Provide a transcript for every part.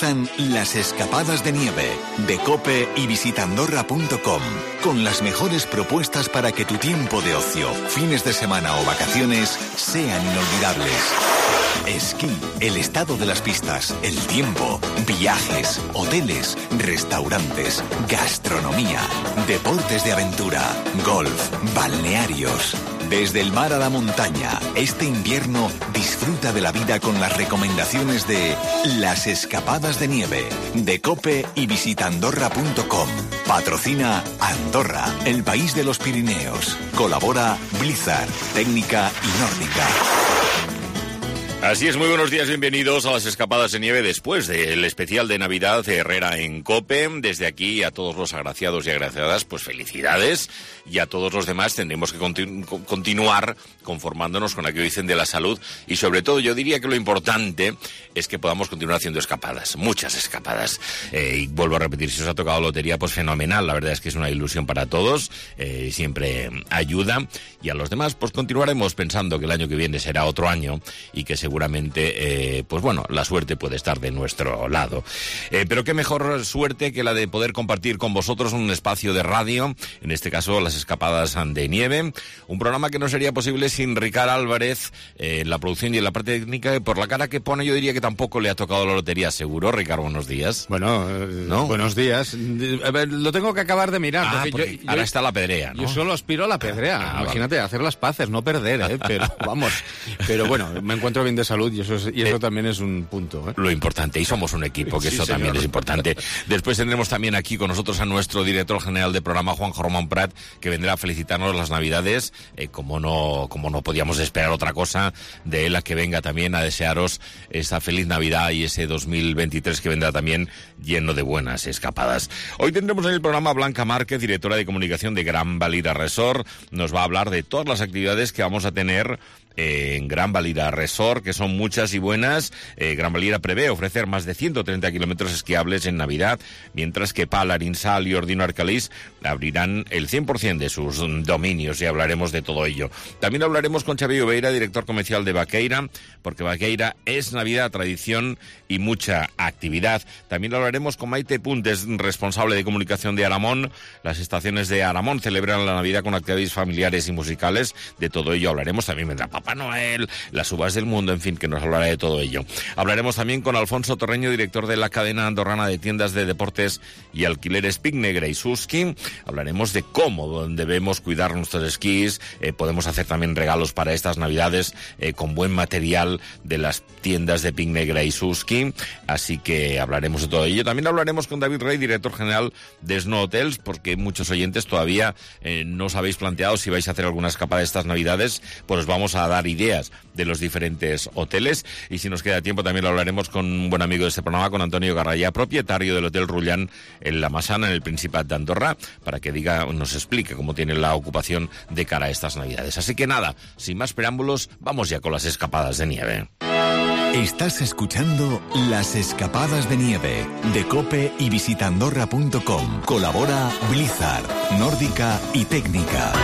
Comienzan las escapadas de nieve de COPE y visitandorra.com, con las mejores propuestas para que tu tiempo de ocio, fines de semana o vacaciones sean inolvidables. Esquí, el estado de las pistas, el tiempo, viajes, hoteles, restaurantes, gastronomía, deportes de aventura, golf, balnearios. Desde el mar a la montaña, este invierno disfruta de la vida con las recomendaciones de las escapadas de nieve de COPE y visitandorra.com. Patrocina Andorra, el país de los Pirineos. Colabora Blizzard, Técnica y Nórdica. Así es, muy buenos días, bienvenidos a las escapadas de nieve después del especial de Navidad de Herrera en COPE. Desde aquí a todos los agraciados y agraciadas, pues felicidades, y a todos los demás tendremos que continuar conformándonos con aquello que dicen de la salud, y sobre todo yo diría que lo importante es que podamos continuar haciendo escapadas, muchas escapadas, y vuelvo a repetir, si os ha tocado lotería, pues fenomenal, la verdad es que es una ilusión para todos, siempre ayuda, y a los demás pues continuaremos pensando que el año que viene será otro año y que seguramente, pues bueno, la suerte puede estar de nuestro lado. Pero qué mejor suerte que la de poder compartir con vosotros un espacio de radio, en este caso las escapadas de nieve, un programa que no sería posible sin Ricard Álvarez en la producción y en la parte técnica, por la cara que pone yo diría que tampoco le ha tocado la lotería, seguro. Ricard, buenos días. Bueno, ¿no? Buenos días. A ver, lo tengo que acabar de mirar. Porque ahora está la pedrea, ¿no? Yo solo aspiro a la pedrea. Imagínate, vale. Hacer las paces, no perder, pero vamos. Pero bueno, me encuentro bien de salud y eso también es un punto. Lo importante, y somos un equipo, que sí, eso también es importante. Después tendremos también aquí con nosotros a nuestro director general de programa, Juanjo Román Prat, que vendrá a felicitarnos las Navidades, como no podíamos esperar otra cosa de él, a que venga también a desearos esa feliz Navidad y ese 2023 que vendrá también lleno de buenas escapadas. Hoy tendremos en el programa a Blanca Márquez, directora de comunicación de Gran Valira Resort. Nos va a hablar de todas las actividades que vamos a tener en Gran Valira Resort, que son muchas y buenas. Gran Valira prevé ofrecer más de 130 kilómetros esquiables en Navidad, mientras que Pal, Arinsal y Ordino Arcalís abrirán el 100% de sus dominios, y hablaremos de todo ello. También hablaremos con Xavi Oveira, director comercial de Vaqueira, porque Vaqueira es Navidad, tradición y mucha actividad. También hablaremos con Maite Puntes, responsable de comunicación de Aramón. Las estaciones de Aramón celebran la Navidad con actividades familiares y musicales. De todo ello hablaremos. También vendrá Papá Noel, las uvas del mundo, en fin, que nos hablará de todo ello. Hablaremos también con Alfonso Torreño, director de la cadena andorrana de tiendas de deportes y alquileres Picnegra y Suski. Hablaremos de cómo debemos cuidar nuestros esquís. Podemos hacer también regalos para estas Navidades con buen material de las tiendas de Picnegra y Suski. Así que hablaremos de todo ello. También hablaremos con David Rey, director general de Snow Hotels, porque muchos oyentes todavía no os habéis planteado si vais a hacer alguna escapada de estas Navidades. Pues os vamos a dar ideas de los diferentes hoteles, y si nos queda tiempo también lo hablaremos con un buen amigo de este programa, con Antonio Garrayá, propietario del Hotel Rullán en La Massana, en el Principat de Andorra, para que nos explique cómo tiene la ocupación de cara a estas Navidades. Así que nada, sin más preámbulos, vamos ya con las escapadas de nieve. Estás escuchando Las Escapadas de Nieve de COPE y visitandorra.com. Colabora Blizzard, Nórdica y Técnica.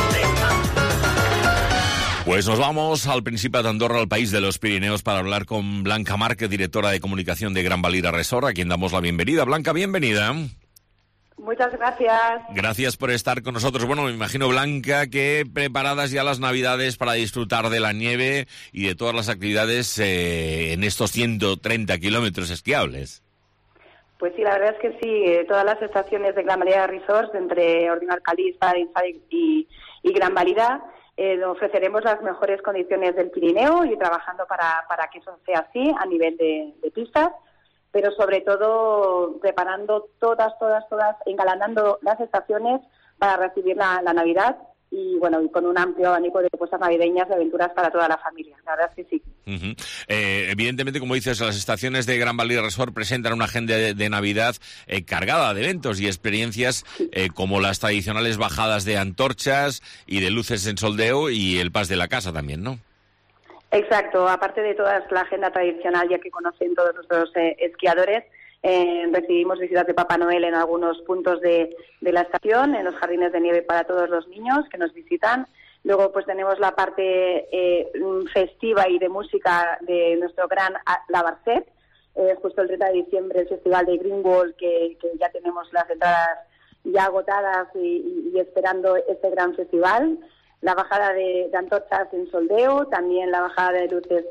Pues nos vamos al Principat de Andorra, al país de los Pirineos, para hablar con Blanca Márquez, directora de comunicación de Gran Valira Resort, a quien damos la bienvenida. Blanca, bienvenida. Muchas gracias. Gracias por estar con nosotros. Bueno, me imagino, Blanca, que preparadas ya las Navidades para disfrutar de la nieve y de todas las actividades en estos 130 kilómetros esquiables. Pues sí, la verdad es que sí. Todas las estaciones de Gran Valira Resort, entre Ordino Arcalís, y Gran Valira, ofreceremos las mejores condiciones del Pirineo, y trabajando para que eso sea así a nivel de pistas, pero sobre todo preparando todas, engalanando las estaciones para recibir la Navidad, y bueno, y con un amplio abanico de propuestas navideñas y aventuras para toda la familia. La verdad es que sí. Uh-huh. Evidentemente, como dices, las estaciones de Gran Valira Resort presentan una agenda de Navidad cargada de eventos y experiencias, como las tradicionales bajadas de antorchas y de luces en soldeo, y el pas de la casa también, ¿no? Exacto. Aparte de toda la agenda tradicional, ya que conocen todos nuestros esquiadores, recibimos visitas de Papá Noel en algunos puntos de la estación, en los jardines de nieve para todos los niños que nos visitan. Luego pues tenemos la parte festiva y de música de nuestro gran La Barset, justo el 30 de diciembre, el Festival de Greenwald, que ya tenemos las entradas ya agotadas y esperando este gran festival. La bajada de antorchas en Soldeo, también la bajada de luces,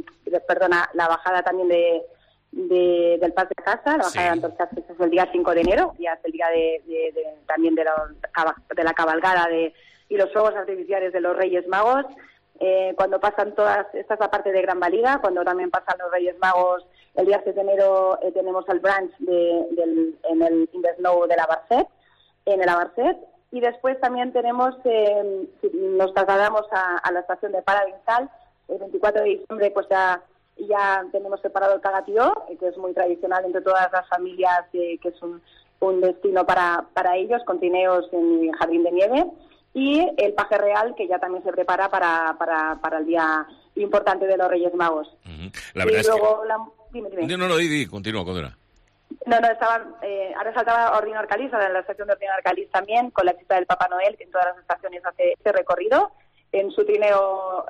la bajada también del Pas de Casa, la bajada de antorchas que es el día 5 de enero, ya es el día también de la cabalgada y los fuegos artificiales de los Reyes Magos. Cuando pasan esta es la parte de Gran Valira, cuando también pasan los Reyes Magos, el día 7 de enero tenemos el brunch en el In the Snow de la Barset, en el Abarset. Y después también tenemos, nos trasladamos a la estación de Paravinsal, el 24 de diciembre pues ya tenemos separado el Cagatió, que es muy tradicional entre todas las familias, que es un destino para ellos, con trineos en Jardín de Nieve, y el Paje Real, que ya también se prepara para el día importante de los Reyes Magos. Uh-huh. La verdad y luego Dime. No, continúa. No, ahora saltaba Ordino Arcalís, ahora en la estación de Ordino Arcalís también, con la cita del Papá Noel, que en todas las estaciones hace este recorrido, en su trineo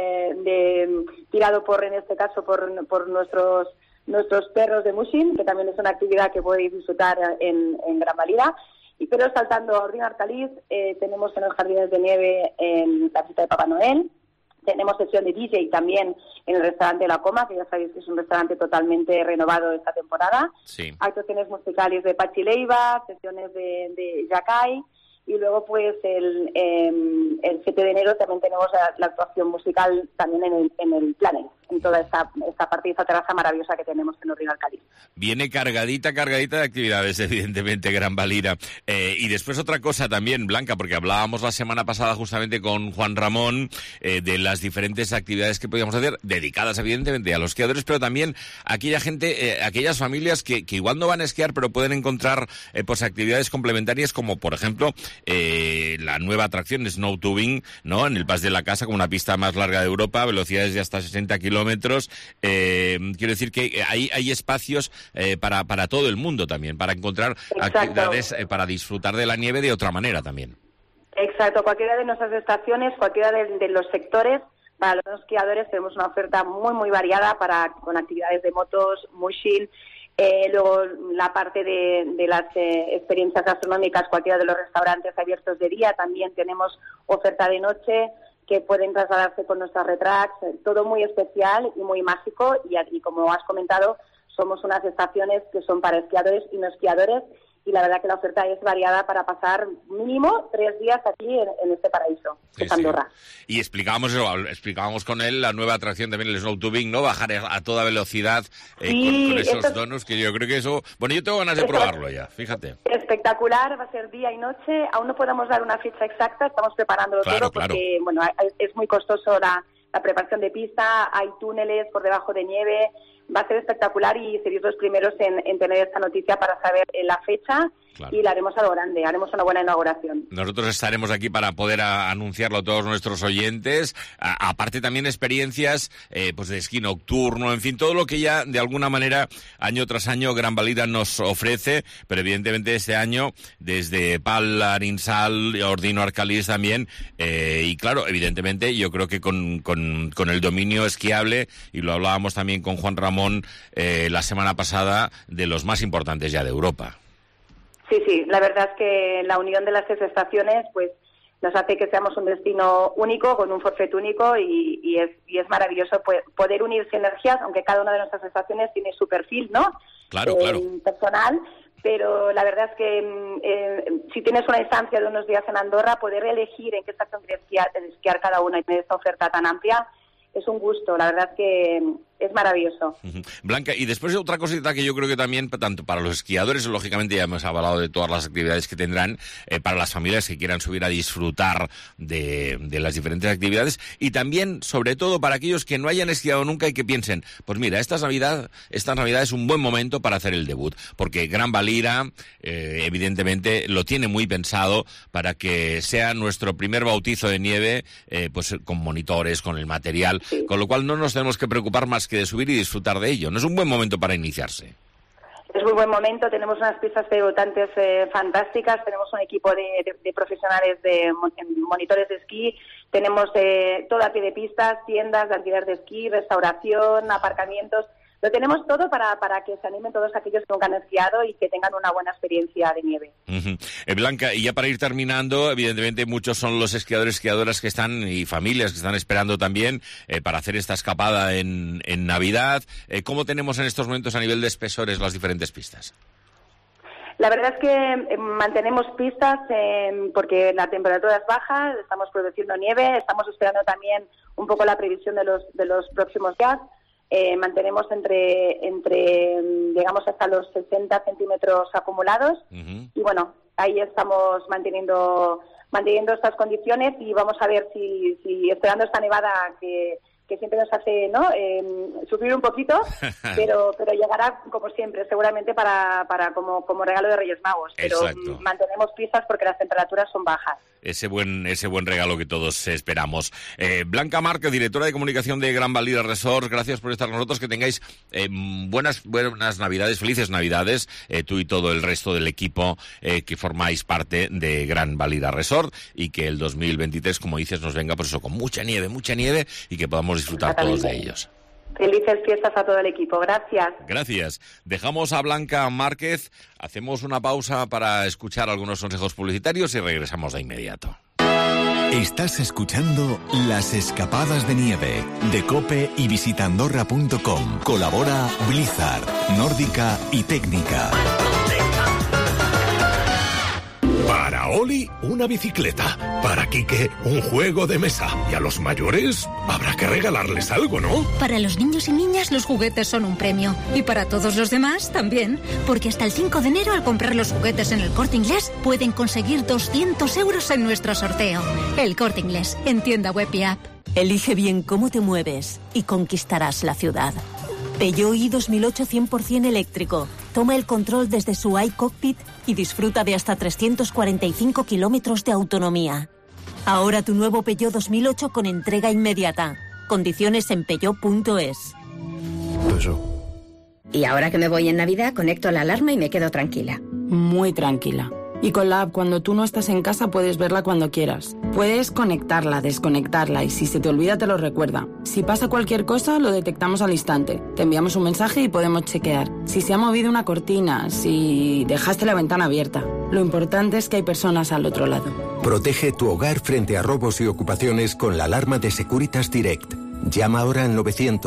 tirado en este caso, por nuestros perros de Mushin, que también es una actividad que podéis disfrutar en Gran Valira. Pero saltando a Ordino Arcalís, tenemos en los Jardines de Nieve en la cita del Papá Noel. Tenemos sesión de DJ también en el restaurante La Coma, que ya sabéis que es un restaurante totalmente renovado esta temporada. Sí. Actuaciones musicales de Pachi Leiva, sesiones de Yacay, y luego pues el 7 de enero también tenemos la actuación musical también en el Planet, en toda esta parte de esta terraza maravillosa que tenemos en Ordino Arcalís. Viene cargadita de actividades, evidentemente, Gran Valira. Y después otra cosa también, Blanca, porque hablábamos la semana pasada justamente con Juan Ramón de las diferentes actividades que podíamos hacer, dedicadas evidentemente a los esquiadores, pero también a aquella gente, aquellas familias que igual no van a esquiar, pero pueden encontrar pues actividades complementarias, como por ejemplo la nueva atracción Snow Tubing, ¿no? En el Pas de la Casa, con una pista más larga de Europa, velocidades de hasta 60 kilómetros. Quiero decir que hay espacios para todo el mundo también, para encontrar actividades para disfrutar de la nieve de otra manera también. Exacto, cualquiera de nuestras estaciones, cualquiera de los sectores, para los esquiadores tenemos una oferta muy muy variada con actividades de motos, mushin. Luego la parte de las experiencias gastronómicas, cualquiera de los restaurantes abiertos de día, también tenemos oferta de noche, que pueden trasladarse con nuestras retracts, todo muy especial y muy mágico, y como has comentado, somos unas estaciones que son para esquiadores y no esquiadores, y la verdad que la oferta es variada para pasar mínimo 3 días aquí en este paraíso, que es Andorra. Sí. Y explicábamos con él la nueva atracción también, el Snow Tubing, ¿no? Bajar a toda velocidad con esos donuts, que yo creo que eso... Bueno, yo tengo ganas de probarlo ya, fíjate. Espectacular, va a ser día y noche. Aún no podemos dar una fecha exacta, estamos preparándolo todo porque, bueno, es muy costoso la preparación de pista, hay túneles por debajo de nieve. Va a ser espectacular y seréis los primeros en tener esta noticia para saber la fecha. Claro. Y la haremos a lo grande, haremos una buena inauguración. Nosotros estaremos aquí para poder anunciarlo a todos nuestros oyentes. Aparte también experiencias pues de esquí nocturno, en fin, todo lo que ya de alguna manera año tras año Gran Valira nos ofrece, pero evidentemente este año desde Pal, Arinsal, Ordino Arcalís también, y claro, evidentemente yo creo que con el dominio esquiable, y lo hablábamos también con Juan Ramón la semana pasada, de los más importantes ya de Europa. Sí, la verdad es que la unión de las 3 estaciones pues nos hace que seamos un destino único, con un forfait único, y es maravilloso poder unir sinergias, aunque cada una de nuestras estaciones tiene su perfil, ¿no? Claro. Personal, pero la verdad es que si tienes una instancia de unos días en Andorra, poder elegir en qué estación quieres esquiar cada una y tener esta oferta tan amplia es un gusto, la verdad es que es maravilloso. Blanca, y después otra cosita que yo creo que también, tanto para los esquiadores, lógicamente ya hemos hablado de todas las actividades que tendrán, para las familias que quieran subir a disfrutar de las diferentes actividades, y también, sobre todo, para aquellos que no hayan esquiado nunca y que piensen, pues mira, esta Navidad es un buen momento para hacer el debut, porque Gran Valira, evidentemente, lo tiene muy pensado para que sea nuestro primer bautizo de nieve, pues con monitores, con el material, con lo cual no nos tenemos que preocupar más que de subir y disfrutar de ello. ¿No es un buen momento para iniciarse? Es muy buen momento, tenemos unas pistas debutantes fantásticas, tenemos un equipo de profesionales de monitores de esquí, tenemos todo a pie de pistas, tiendas de alquiler de esquí, restauración, aparcamientos, lo tenemos todo para que se animen todos aquellos que nunca han esquiado y que tengan una buena experiencia de nieve. Blanca, y ya para ir terminando, evidentemente muchos son los esquiadores, esquiadoras que están y familias que están esperando también para hacer esta escapada en Navidad. ¿Cómo tenemos en estos momentos a nivel de espesores las diferentes pistas? La verdad es que mantenemos pistas porque la temperatura es baja, estamos produciendo nieve, estamos esperando también un poco la previsión de los próximos días. Mantenemos llegamos hasta los 60 centímetros acumulados y bueno, ahí estamos manteniendo estas condiciones y vamos a ver si esperando esta nevada que siempre nos hace, ¿no?, sufrir un poquito, pero llegará como siempre, seguramente para como regalo de Reyes Magos. Pero exacto, mantenemos pistas porque las temperaturas son bajas. Ese buen regalo que todos esperamos. Blanca Márquez, directora de comunicación de Gran Valira Resort, gracias por estar con nosotros. Que tengáis buenas Navidades, felices Navidades, tú y todo el resto del equipo que formáis parte de Gran Valira Resort, y que el 2023, como dices, nos venga por eso con mucha nieve y que podamos disfrutar todos de ellos. Felices fiestas a todo el equipo. Gracias. Gracias. Dejamos a Blanca Márquez, hacemos una pausa para escuchar algunos consejos publicitarios y regresamos de inmediato. Estás escuchando Las Escapadas de Nieve de COPE y visitandorra.com. Colabora Blizzard, Nórdica y Técnica. Para Oli, una bicicleta. Para Quique, un juego de mesa. Y a los mayores habrá que regalarles algo, ¿no? Para los niños y niñas los juguetes son un premio. Y para todos los demás también. Porque hasta el 5 de enero al comprar los juguetes en el Corte Inglés pueden conseguir 200 euros en nuestro sorteo. El Corte Inglés, en tienda web y app. Elige bien cómo te mueves y conquistarás la ciudad. Peugeot i 2008 100% eléctrico. Toma el control desde su iCockpit y disfruta de hasta 345 kilómetros de autonomía. Ahora tu nuevo Peugeot 2008 con entrega inmediata. Condiciones en peugeot.es. Y ahora que me voy en Navidad, conecto la alarma y me quedo tranquila. Muy tranquila. Y con la app, cuando tú no estás en casa, puedes verla cuando quieras. Puedes conectarla, desconectarla y si se te olvida te lo recuerda. Si pasa cualquier cosa, lo detectamos al instante. Te enviamos un mensaje y podemos chequear. Si se ha movido una cortina, si dejaste la ventana abierta. Lo importante es que hay personas al otro lado. Protege tu hogar frente a robos y ocupaciones con la alarma de Securitas Direct. Llama ahora al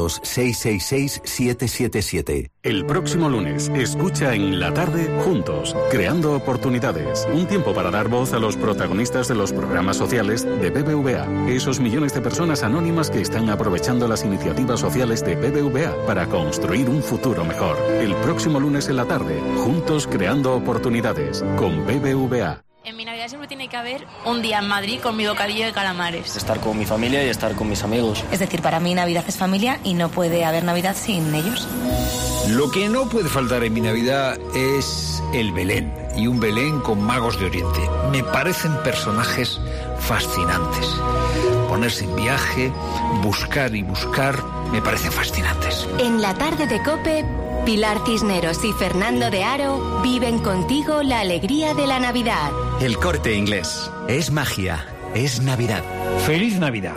900-666-777. El próximo lunes, escucha en la tarde Juntos, creando oportunidades. Un tiempo para dar voz a los protagonistas de los programas sociales de BBVA. Esos millones de personas anónimas que están aprovechando las iniciativas sociales de BBVA para construir un futuro mejor. El próximo lunes en la tarde, Juntos, creando oportunidades, con BBVA. En mi Navidad siempre tiene que haber un día en Madrid con mi bocadillo de calamares. Estar con mi familia y estar con mis amigos. Es decir, para mí Navidad es familia y no puede haber Navidad sin ellos. Lo que no puede faltar en mi Navidad es el Belén. Y un Belén con magos de Oriente. Me parecen personajes fascinantes. Ponerse en viaje, buscar y buscar, me parecen fascinantes. En la tarde de COPE, Pilar Cisneros y Fernando de Aro viven contigo la alegría de la Navidad. El Corte Inglés. Es magia. Es Navidad. ¡Feliz Navidad!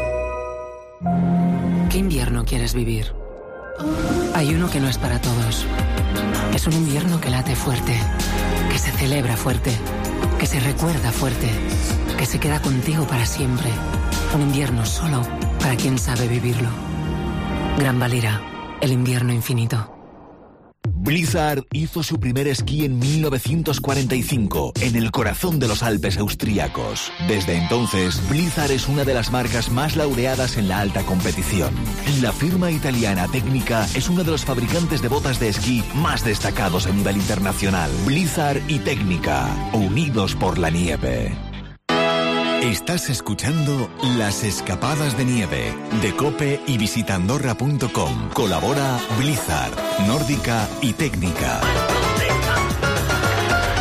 ¿Qué invierno quieres vivir? Hay uno que no es para todos. Es un invierno que late fuerte, que se celebra fuerte, que se recuerda fuerte, que se queda contigo para siempre. Un invierno solo para quien sabe vivirlo. Gran Valira, el invierno infinito. Blizzard hizo su primer esquí en 1945, en el corazón de los Alpes austríacos. Desde entonces, Blizzard es una de las marcas más laureadas en la alta competición. La firma italiana Técnica es uno de los fabricantes de botas de esquí más destacados a nivel internacional. Blizzard y Técnica, unidos por la nieve. Estás escuchando Las Escapadas de Nieve de COPE y visitandorra.com. Colabora Blizzard, Nórdica y Técnica.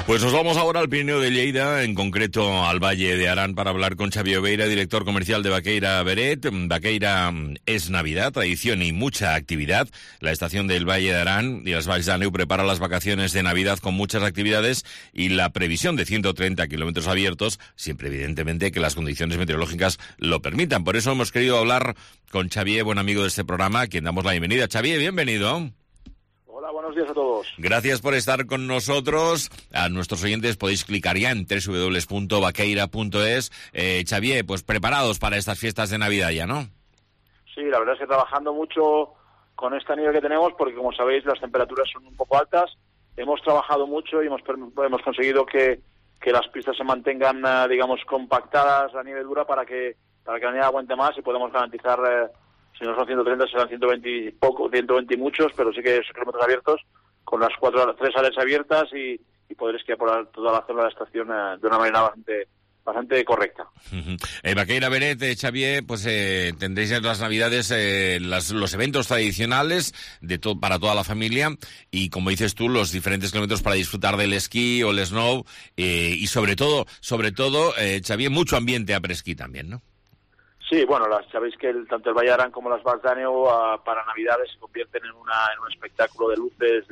Pues nos vamos ahora al Pirineo de Lleida, en concreto al Valle de Arán, para hablar con Xavier Oveira, director comercial de Vaqueira Beret. Vaqueira es Navidad, tradición y mucha actividad. La estación del Valle de Arán y las Valls d'Àneu prepara las vacaciones de Navidad con muchas actividades y la previsión de 130 kilómetros abiertos, siempre evidentemente que las condiciones meteorológicas lo permitan. Por eso hemos querido hablar con Xavier, buen amigo de este programa, a quien damos la bienvenida. Xavier, bienvenido. Hola, buenos días a todos. Gracias por estar con nosotros. A nuestros oyentes podéis clicar ya en www.vaqueira.es. Xavier, pues preparados para estas fiestas de Navidad ya, ¿no? Sí, la verdad es que trabajando mucho con esta nieve que tenemos, porque como sabéis las temperaturas son un poco altas. Hemos trabajado mucho y hemos conseguido que las pistas se mantengan, digamos, compactadas, la nieve dura, para que la nieve aguante más y podamos garantizar... si no son 130, serán 120 y poco, 120 y muchos, pero sí que son kilómetros abiertos, con las 3 áreas abiertas y poder esquiar por toda la zona de la estación de una manera bastante correcta. Vaqueira Beret, Xavier, pues tendréis en las Navidades los eventos tradicionales para toda la familia y, como dices tú, los diferentes kilómetros para disfrutar del esquí o el snow y sobre todo, Xavier, mucho ambiente après-ski también, ¿no? Sí, bueno, sabéis que tanto el Valle de Arán como las Valls d'Àneu para Navidades se convierten en un espectáculo de luces,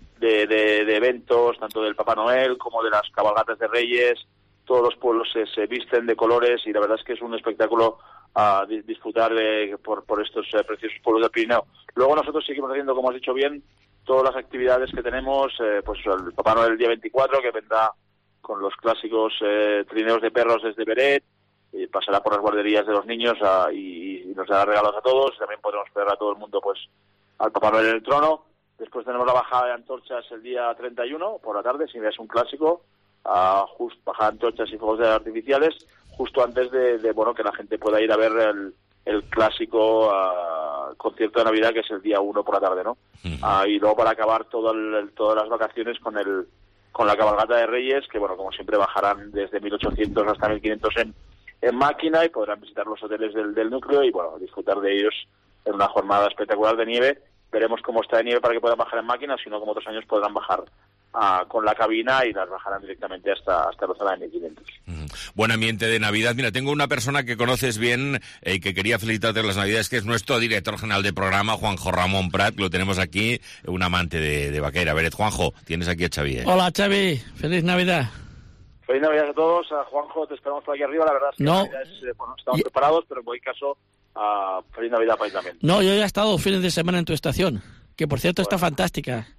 de eventos, tanto del Papá Noel como de las cabalgatas de Reyes. Todos los pueblos se visten de colores y la verdad es que es un espectáculo a disfrutar por estos preciosos pueblos del Pirineo. Luego nosotros seguimos haciendo, como has dicho bien, todas las actividades que tenemos, pues el Papá Noel el día 24, que vendrá con los clásicos trineos de perros desde Beret, pasará por las guarderías de los niños y nos dará regalos a todos. También podremos pedir a todo el mundo pues al Papá Noel en el trono. Después tenemos la bajada de antorchas el día 31 por la tarde, si es un clásico, bajada de antorchas y fuegos artificiales, justo antes de que la gente pueda ir a ver el clásico concierto de Navidad, que es el día 1 por la tarde, ¿no? Y luego para acabar todas las vacaciones con la cabalgata de Reyes, que como siempre bajarán desde 1800 hasta 1500 en máquina y podrán visitar los hoteles del núcleo y disfrutar de ellos en una jornada espectacular de nieve. Veremos cómo está de nieve para que puedan bajar en máquina, si no, como otros años, podrán bajar con la cabina y las bajarán directamente hasta la zona de 1500. Buen ambiente de Navidad. Mira, tengo una persona que conoces bien y que quería felicitarte las Navidades, que es nuestro director general de programa, Juanjo Ramón Prat. Lo tenemos aquí, un amante de Vaqueira Beret. Juanjo, tienes aquí a Xavi. Hola, Xavi. Feliz Navidad. Feliz Navidad a todos. Juanjo, te esperamos por aquí arriba. La verdad es que estamos preparados, pero en cualquier caso, feliz Navidad para ti también. No, yo ya he estado fines de semana en tu estación, que por cierto está fantástica.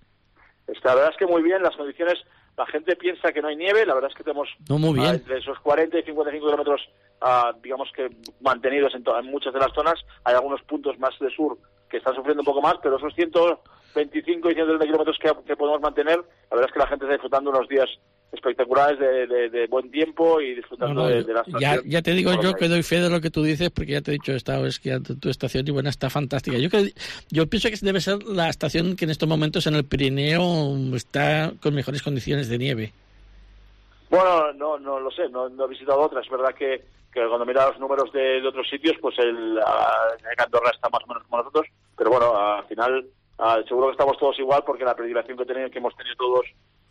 La verdad es que muy bien, las condiciones, la gente piensa que no hay nieve, la verdad es que tenemos entre esos 40 y 55 kilómetros, digamos que mantenidos en muchas de las zonas. Hay algunos puntos más de sur que están sufriendo un poco más, pero esos 125 y 130 kilómetros que podemos mantener, la verdad es que la gente está disfrutando unos días espectaculares de buen tiempo y disfrutando de la estación. Ya te digo yo que doy fe de lo que tú dices, porque ya te he dicho, he estado esquiando en tu estación y está fantástica. Yo pienso que debe ser la estación que en estos momentos en el Pirineo está con mejores condiciones de nieve. Bueno, no lo sé, no he visitado otras. Es verdad que cuando mira los números de otros sitios, pues el Andorra está más o menos como nosotros, pero al final seguro que estamos todos igual, porque la predilección que hemos tenido todos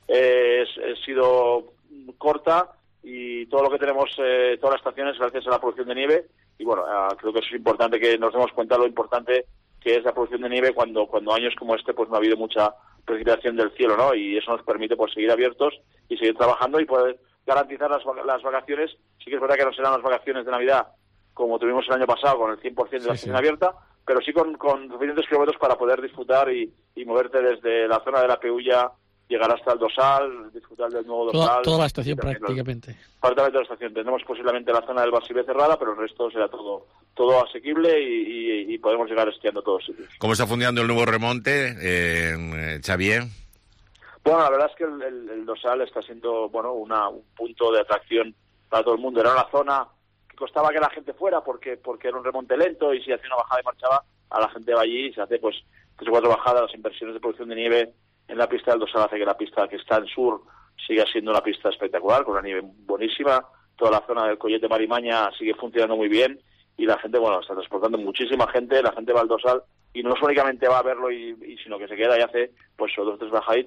ha sido corta y todo lo que tenemos, todas las estaciones, gracias a la producción de nieve. Y creo que eso es importante, que nos demos cuenta de lo importante que es la producción de nieve cuando años como este pues no ha habido mucha precipitación del cielo, ¿no? Y eso nos permite pues seguir abiertos y seguir trabajando y poder garantizar las vacaciones. Sí que es verdad que no serán las vacaciones de Navidad como tuvimos el año pasado con el 100% de la estación abierta, pero sí con suficientes kilómetros para poder disfrutar y moverte desde la zona de la Peulla, llegar hasta el Dosal, disfrutar del nuevo Dosal. Toda la estación prácticamente. Prácticamente la estación. Tenemos posiblemente la zona del Basilé cerrada, pero el resto será todo asequible y podemos llegar esquiando a todos sitios. ¿Cómo está funcionando el nuevo remonte, Xavier? Bueno, la verdad es que el Dosal está siendo un punto de atracción para todo el mundo. Era una zona que costaba que la gente fuera porque era un remonte lento y si hacía una bajada y marchaba, a la gente va allí y se hace 3 o 4 bajadas. Las inversiones de producción de nieve en la pista del Dosal hace que la pista que está en sur siga siendo una pista espectacular, con una nieve buenísima. Toda la zona del Collete Marimaña sigue funcionando muy bien y la gente, está transportando muchísima gente. La gente va al Dosal y no únicamente va a verlo sino que se queda y hace 2 o 3 bajaditas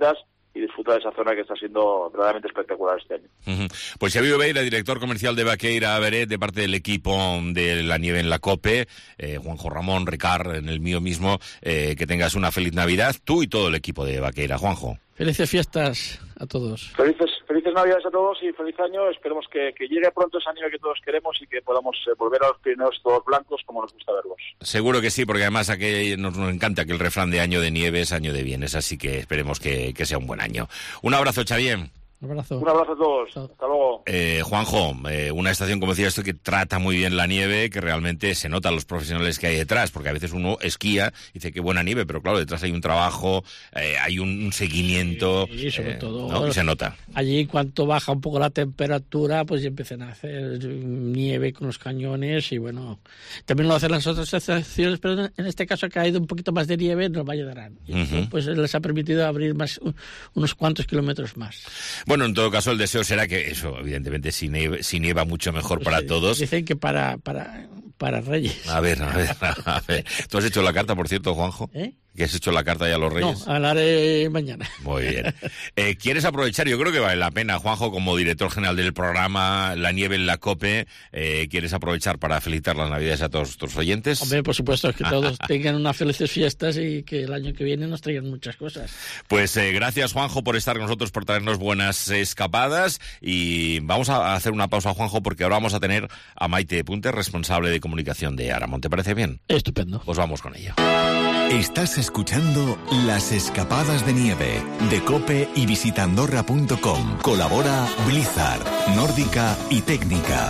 disfrutar de esa zona que está siendo verdaderamente espectacular este año. Pues Xavi Oveira, director comercial de Vaqueira Beret, de parte del equipo de la nieve en la COPE, Juanjo Ramón, Ricard, en el mío mismo, que tengas una feliz Navidad, tú y todo el equipo de Vaqueira. Juanjo. Felices fiestas a todos. Felices Navidades a todos y feliz año. Esperemos que llegue pronto esa nieve que todos queremos y que podamos volver a los Pirineos todos blancos como nos gusta verlos. Seguro que sí, porque además aquí nos encanta que el refrán de año de nieve es año de bienes, así que esperemos que sea un buen año. Un abrazo, Xavier. Un abrazo a todos. Hasta luego. Juanjo, una estación, como decía esto, que trata muy bien la nieve, que realmente se notan los profesionales que hay detrás, porque a veces uno esquía y dice que buena nieve, pero claro, detrás hay un trabajo, hay un seguimiento. Y sobre todo, ¿no? Y se nota. Allí, cuando baja un poco la temperatura, pues ya empiezan a hacer nieve con los cañones y bueno, también lo hacen las otras estaciones, pero en este caso ha caído un poquito más de nieve, nos va a ayudar. Y pues les ha permitido abrir unos cuantos kilómetros más. Bueno, en todo caso, el deseo será que eso, evidentemente, si nieva mucho mejor pues para todos. Dicen que para Reyes. A ver. ¿Tú has hecho la carta, por cierto, Juanjo? ¿Que has hecho la carta ya a los Reyes? No, la haré mañana. Muy bien. ¿Quieres aprovechar? Yo creo que vale la pena, Juanjo, como director general del programa La Nieve en la COPE, ¿quieres aprovechar para felicitar las Navidades a todos tus oyentes? Hombre, por supuesto, que todos tengan unas felices fiestas y que el año que viene nos traigan muchas cosas. Pues gracias, Juanjo, por estar con nosotros, por traernos buenas escapadas, y vamos a hacer una pausa, Juanjo, porque ahora vamos a tener a Maite Punter, responsable de comunicación de Aramón. ¿Te parece bien? Estupendo. Pues vamos con ello. Estás escuchando Las Escapadas de Nieve de COPE y visitandorra.com. Colabora Blizzard, Nórdica y Técnica.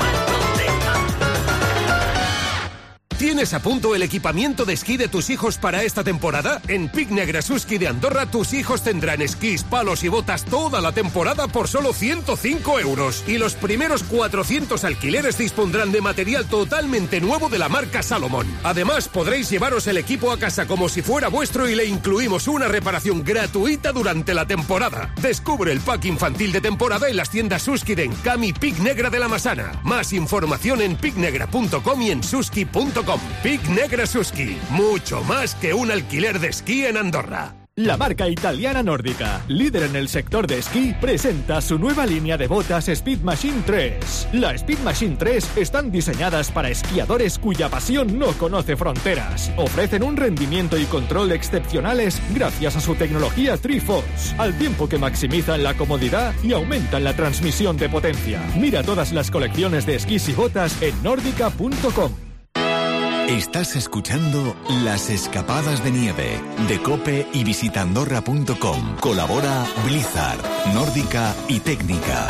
¿Tienes a punto el equipamiento de esquí de tus hijos para esta temporada? En Pic Negrasuski de Andorra tus hijos tendrán esquís, palos y botas toda la temporada por solo 105 euros. Y los primeros 400 alquileres dispondrán de material totalmente nuevo de la marca Salomón. Además podréis llevaros el equipo a casa como si fuera vuestro y le incluimos una reparación gratuita durante la temporada. Descubre el pack infantil de temporada en las tiendas Suski de Encami Pic Negra de la Masana. Más información en picnegra.com y en suski.com. Pic Negrasuski, mucho más que un alquiler de esquí en Andorra. La marca italiana Nórdica, líder en el sector de esquí, presenta su nueva línea de botas Speed Machine 3. La Speed Machine 3 están diseñadas para esquiadores cuya pasión no conoce fronteras. Ofrecen un rendimiento y control excepcionales gracias a su tecnología Tri-Force, al tiempo que maximizan la comodidad y aumentan la transmisión de potencia. Mira todas las colecciones de esquís y botas en nórdica.com. Estás escuchando Las Escapadas de Nieve de COPE y visitandorra.com. Colabora Blizzard, Nórdica y Técnica.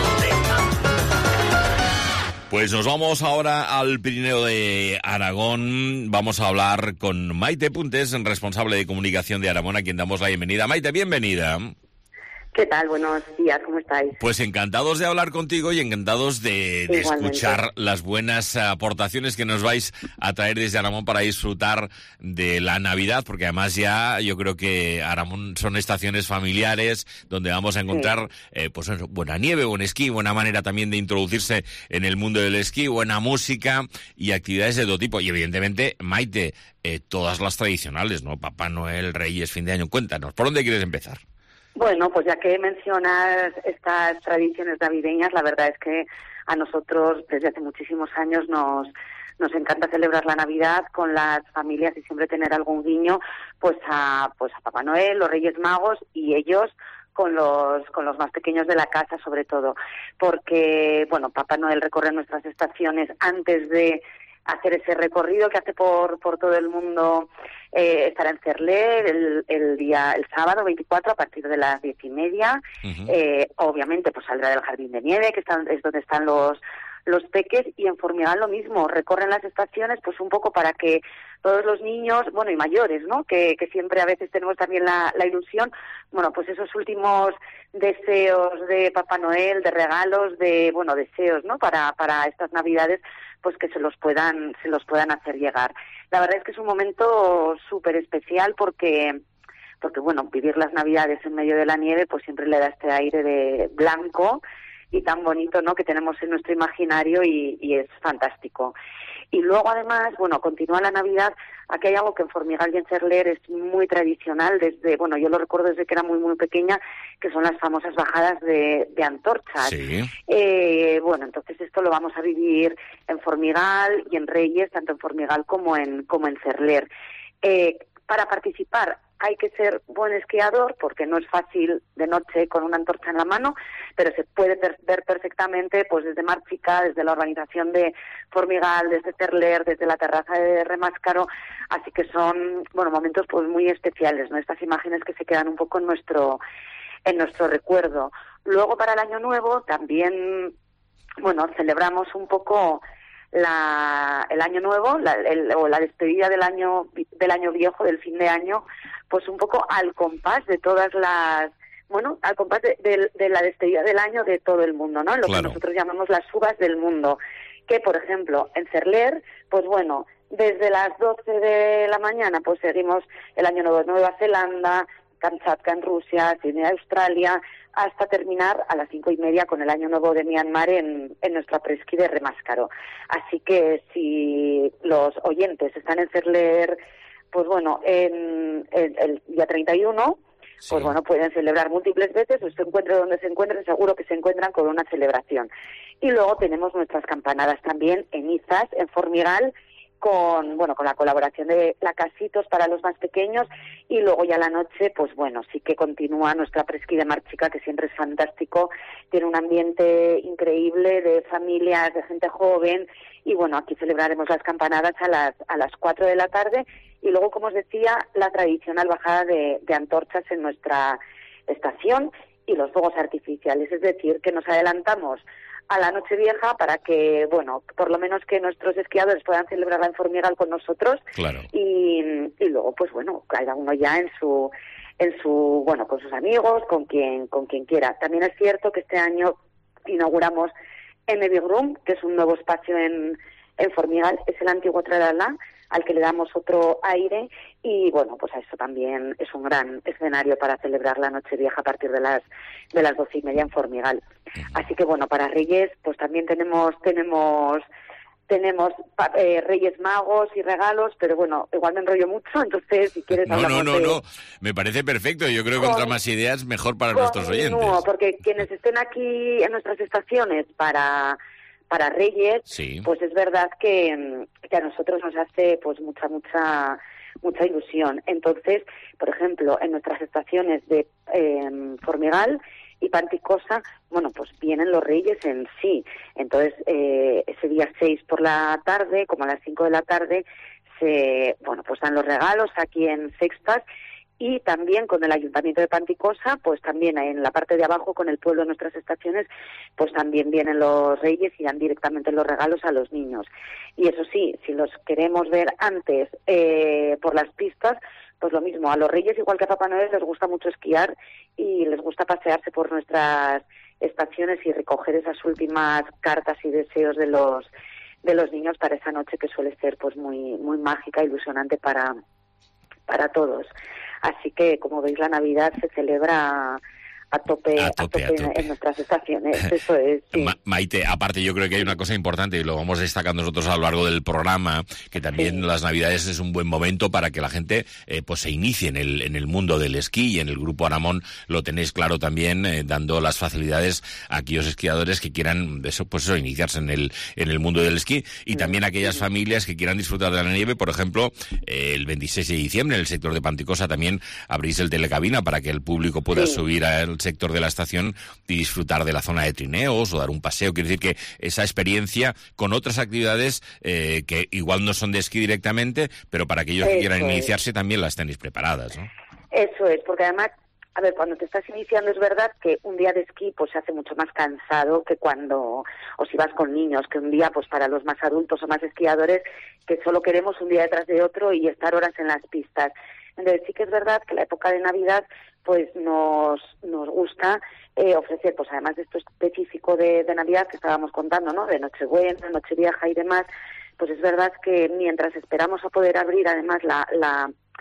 Pues nos vamos ahora al Pirineo de Aragón. Vamos a hablar con Maite Puntes, responsable de comunicación de Aramón, a quien damos la bienvenida. Maite, bienvenida. ¿Qué tal? Buenos días, ¿cómo estáis? Pues encantados de hablar contigo y encantados de escuchar las buenas aportaciones que nos vais a traer desde Aramón para disfrutar de la Navidad, porque además ya yo creo que Aramón son estaciones familiares donde vamos a encontrar pues buena nieve, buen esquí, buena manera también de introducirse en el mundo del esquí, buena música y actividades de todo tipo. Y evidentemente, Maite, todas las tradicionales, ¿no? Papá Noel, Reyes, fin de año. Cuéntanos, ¿por dónde quieres empezar? Bueno, pues ya que mencionas estas tradiciones navideñas, la verdad es que a nosotros desde hace muchísimos años nos encanta celebrar la Navidad con las familias y siempre tener algún guiño pues a Papá Noel, los Reyes Magos y ellos con los más pequeños de la casa sobre todo, porque bueno, Papá Noel recorre nuestras estaciones antes de hacer ese recorrido que hace por todo el mundo. Estará en Cerler el sábado 24 a partir de las 10:30. Obviamente pues saldrá del Jardín de Nieve, que es donde están los peques, y en Formigán lo mismo, recorren las estaciones pues un poco para que todos los niños, bueno, y mayores, ¿no?, que siempre a veces tenemos también la ilusión, bueno, pues esos últimos deseos de Papá Noel, de regalos, de, bueno, deseos, ¿no?, para estas Navidades, pues que se los puedan hacer llegar. La verdad es que es un momento súper especial porque bueno, vivir las Navidades en medio de la nieve pues siempre le da este aire de blanco y tan bonito, ¿no?, que tenemos en nuestro imaginario y es fantástico. Y luego, además, bueno, continúa la Navidad. Aquí hay algo que en Formigal y en Cerler es muy tradicional, yo lo recuerdo desde que era muy, muy pequeña, que son las famosas bajadas de antorchas. Sí. Entonces esto lo vamos a vivir en Formigal y en Reyes, tanto en Formigal como en Cerler. Para participar hay que ser buen esquiador, porque no es fácil de noche con una antorcha en la mano, pero se puede ver perfectamente pues desde Márchica, desde la organización de Formigal, desde Cerler, desde la terraza de Remáscaro, así que son momentos pues muy especiales, ¿no? Estas imágenes que se quedan un poco en nuestro recuerdo. Luego, para el Año Nuevo también celebramos un poco el Año Nuevo, la despedida del año viejo, del fin de año, pues un poco al compás de todas las, al compás de la despedida del año de todo el mundo, ¿no? Lo que nosotros llamamos las uvas del mundo, que por ejemplo en Cerler, pues desde las 12 de la mañana pues seguimos el Año Nuevo de Nueva Zelanda, Kamchatka en Rusia, Sydney, Australia, hasta terminar a las 5:30 con el Año Nuevo de Myanmar en nuestra presquí de Remáscaro. Así que si los oyentes están en Cerler, pues en el día 31, sí, pues pueden celebrar múltiples veces, o se encuentren donde se encuentren, seguro que se encuentran con una celebración. Y luego tenemos nuestras campanadas también en Izas, en Formigal, con la colaboración de la Casitos para los más pequeños, y luego ya la noche, pues sí que continúa nuestra presquí de Márchica, que siempre es fantástico, tiene un ambiente increíble de familias, de gente joven, y aquí celebraremos las campanadas a las 4 de la tarde, y luego, como os decía, la tradicional bajada de antorchas en nuestra estación y los fuegos artificiales, es decir, que nos adelantamos a la Nochevieja para que, por lo menos que nuestros esquiadores puedan celebrarla en Formigal con nosotros. Claro. Y luego, pues cada uno ya con sus amigos, con quien quiera. También es cierto que este año inauguramos M Big Room, que es un nuevo espacio en Formigal, es el antiguo Tralala, al que le damos otro aire, y pues a eso también es un gran escenario para celebrar la Nochevieja a partir de las 12:30 en Formigal. Así que para Reyes pues también tenemos Reyes Magos y regalos, pero igual me enrollo mucho, entonces si quieres No, me parece perfecto. Yo creo que contra más ideas mejor para nuestros oyentes. No, porque quienes estén aquí en nuestras estaciones para Reyes, sí, pues es verdad que a nosotros nos hace pues mucha ilusión. Entonces, por ejemplo, en nuestras estaciones de Formigal y Panticosa, pues vienen los Reyes en sí. Entonces, ese día 6 por la tarde, como a las 5 de la tarde, pues dan los regalos aquí en Sextas. Y también con el Ayuntamiento de Panticosa, pues también en la parte de abajo, con el pueblo de nuestras estaciones, pues también vienen los Reyes y dan directamente los regalos a los niños. Y eso sí, si los queremos ver antes por las pistas, pues lo mismo, a los Reyes, igual que a Papá Noel, les gusta mucho esquiar y les gusta pasearse por nuestras estaciones y recoger esas últimas cartas y deseos de los niños para esa noche, que suele ser pues muy mágica, ilusionante para todos. Así que, como veis, la Navidad se celebra a tope en nuestras estaciones, eso es. Sí. Maite, aparte yo creo que hay una cosa importante y lo vamos destacando nosotros a lo largo del programa, que también las Navidades es un buen momento para que la gente pues se inicie en el mundo del esquí, y en el Grupo Aramón lo tenéis claro también, dando las facilidades a aquellos esquiadores que quieran iniciarse en el mundo del esquí, y también aquellas familias que quieran disfrutar de la nieve. Por ejemplo, el 26 de diciembre en el sector de Panticosa también abrís el telecabina para que el público pueda subir al sector de la estación y disfrutar de la zona de trineos o dar un paseo. Quiere decir que esa experiencia con otras actividades que igual no son de esquí directamente, pero para aquellos que quieran iniciarse también las tenéis preparadas, ¿no? Eso es, porque además, a ver, cuando te estás iniciando es verdad que un día de esquí pues se hace mucho más cansado que o si vas con niños, que un día pues para los más adultos o más esquiadores, que solo queremos un día detrás de otro y estar horas en las pistas. Entonces sí que es verdad que la época de Navidad pues nos gusta ofrecer, pues además de esto específico de Navidad que estábamos contando, ¿no?, de Nochebuena, Nochevieja y demás, pues es verdad que mientras esperamos a poder abrir además la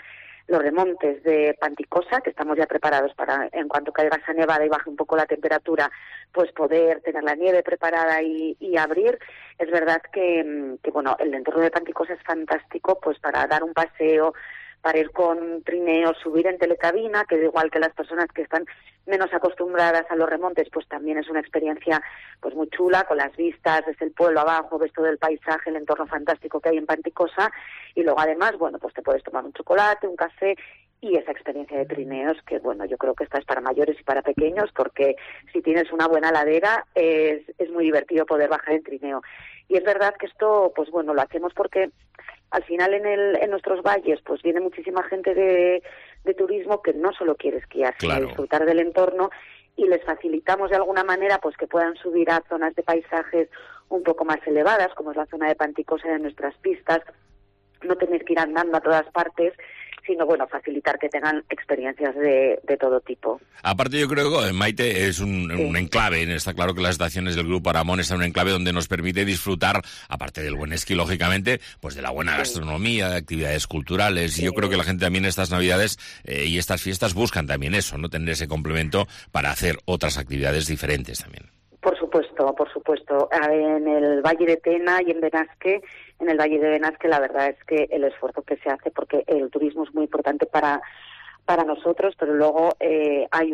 los remontes de Panticosa, que estamos ya preparados para, en cuanto caiga esa nevada y baje un poco la temperatura, pues poder tener la nieve preparada y abrir. Es verdad que bueno, el entorno de Panticosa es fantástico, pues para dar un paseo, para ir con trineos, subir en telecabina, que igual que las personas que están menos acostumbradas a los remontes, pues también es una experiencia pues muy chula, con las vistas desde el pueblo abajo, ves todo el paisaje, el entorno fantástico que hay en Panticosa, y luego además, bueno, pues te puedes tomar un chocolate, un café, y esa experiencia de trineos, que bueno, yo creo que esta es para mayores y para pequeños, porque si tienes una buena ladera, es muy divertido poder bajar en trineo. Y es verdad que esto, pues bueno, lo hacemos porque al final en nuestros valles pues viene muchísima gente de turismo que no solo quiere esquiar, sino disfrutar del entorno, y les facilitamos de alguna manera pues que puedan subir a zonas de paisajes un poco más elevadas, como es la zona de Panticosa de nuestras pistas, no tener que ir andando a todas partes, sino bueno, facilitar que tengan experiencias de todo tipo. Aparte, yo creo que Maite es un enclave. Está claro que las estaciones del Grupo Aramón están en un enclave donde nos permite disfrutar, aparte del buen esquí, lógicamente, pues de la buena gastronomía, de actividades culturales. Y yo creo que la gente también estas Navidades y estas fiestas buscan también eso, ¿no? Tener ese complemento para hacer otras actividades diferentes también. Por supuesto, por supuesto. En el Valle de Tena y en Benasque, en el Valle de Benasque, la verdad es que el esfuerzo que se hace, porque el turismo es muy importante para nosotros, pero luego hay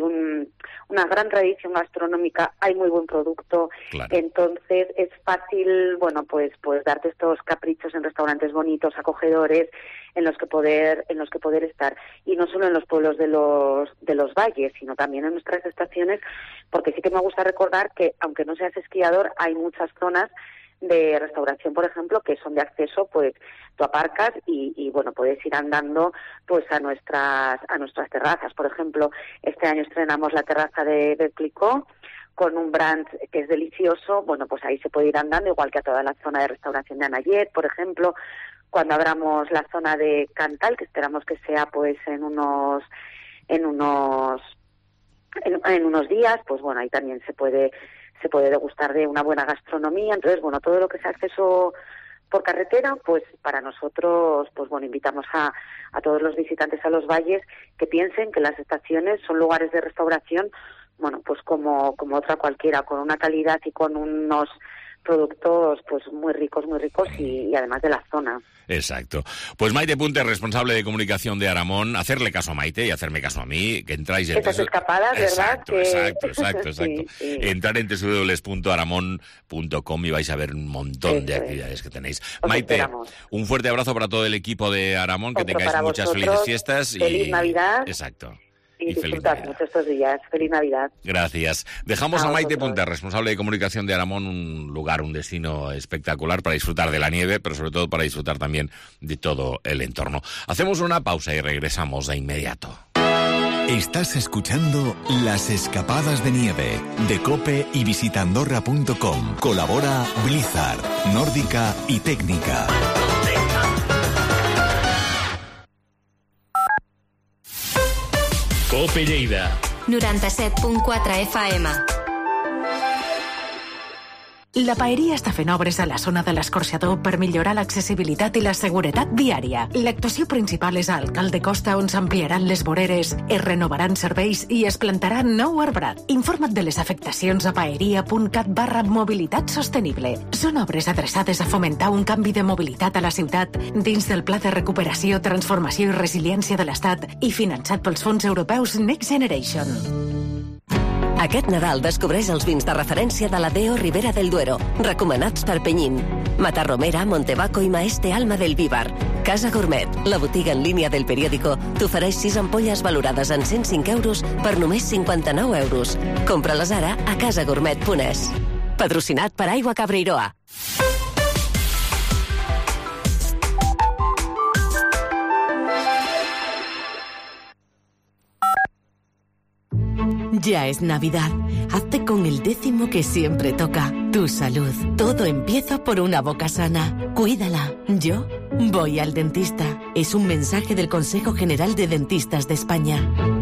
una gran tradición gastronómica, hay muy buen producto, entonces es fácil, bueno, pues darte estos caprichos en restaurantes bonitos, acogedores, en los que poder estar, y no solo en los pueblos de los valles, sino también en nuestras estaciones, porque sí que me gusta recordar que aunque no seas esquiador, hay muchas zonas de restauración, por ejemplo, que son de acceso, pues tú aparcas y bueno, puedes ir andando pues a nuestras terrazas. Por ejemplo, este año estrenamos la terraza de Clicó con un brunch que es delicioso. Bueno, pues ahí se puede ir andando, igual que a toda la zona de restauración de Anayet, por ejemplo. Cuando abramos la zona de Cantal, que esperamos que sea pues en unos días, pues bueno, ahí también se puede degustar de una buena gastronomía. Entonces, bueno, todo lo que sea acceso por carretera, pues para nosotros, pues bueno, invitamos a todos los visitantes a los valles que piensen que las estaciones son lugares de restauración, bueno, pues como otra cualquiera, con una calidad y con unos productos pues muy ricos y además de la zona. Exacto. Pues Maite Punter, responsable de comunicación de Aramón, hacerle caso a Maite y hacerme caso a mí, que entráis en estas escapadas, ¿verdad? Exacto. Sí. Entrar en www.aramon.com y vais a ver un montón de actividades que tenéis. Maite, un fuerte abrazo para todo el equipo de Aramón, que tengáis muchas felices fiestas. Feliz Navidad. Exacto. Y disfrutad mucho estos días. Feliz Navidad. Gracias. Dejamos a Maite Punter, responsable de comunicación de Aramón, un lugar, un destino espectacular para disfrutar de la nieve, pero sobre todo para disfrutar también de todo el entorno. Hacemos una pausa y regresamos de inmediato. Estás escuchando Las Escapadas de Nieve de COPE y visitandorra.com. Colabora Blizzard, Nórdica y Técnica. COPE Lleida 97.4 FM. La Paeria està fent obres a la zona de l'Escorxador per millorar l'accessibilitat i la seguretat viària. L'actuació principal és al Cal de Costa, on s'ampliaran les voreres, es renovaran serveis i es plantarà nou arbrat. Informa't de les afectacions a paeria.cat/mobilitat sostenible. Són obres adreçades a fomentar un canvi de mobilitat a la ciutat dins del Pla de Recuperació, Transformació i Resiliència de l'Estat i finançat pels fons europeus Next Generation. Aquest Nadal descobreix els vins de referència de la DO Ribera del Duero, recomanats per Penyín. Matarromera, Montebaco i Maeste Alma del Víbar. Casa Gourmet, la botiga en línia del periòdico, t'ofereix 6 ampolles valorades en 105 euros per només 59 euros. Compra-les ara a casagourmet.es. Patrocinat per Aigua Cabreiroa. Ya es Navidad. Hazte con el 10º que siempre toca. Tu salud. Todo empieza por una boca sana. Cuídala. Yo voy al dentista. Es un mensaje del Consejo General de Dentistas de España.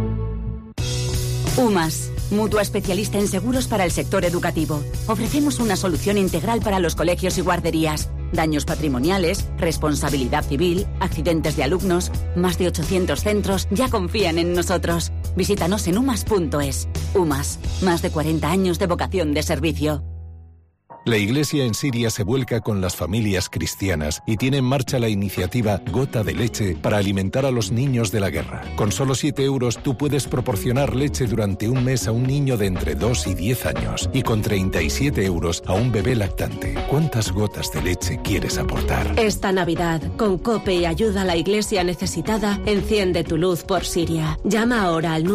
UMAS, mutua especialista en seguros para el sector educativo. Ofrecemos una solución integral para los colegios y guarderías. daños patrimoniales, responsabilidad civil, accidentes de alumnos. Más de 800 centros ya confían en nosotros. Visítanos en umas.es. UMAS, más de 40 años de vocación de servicio. La Iglesia en Siria se vuelca con las familias cristianas y tiene en marcha la iniciativa Gota de Leche para alimentar a los niños de la guerra. Con solo 7 euros tú puedes proporcionar leche durante un mes a un niño de entre 2 y 10 años y con 37 euros a un bebé lactante. ¿Cuántas gotas de leche quieres aportar? Esta Navidad, con COPE y ayuda a la Iglesia necesitada, enciende tu luz por Siria. Llama ahora al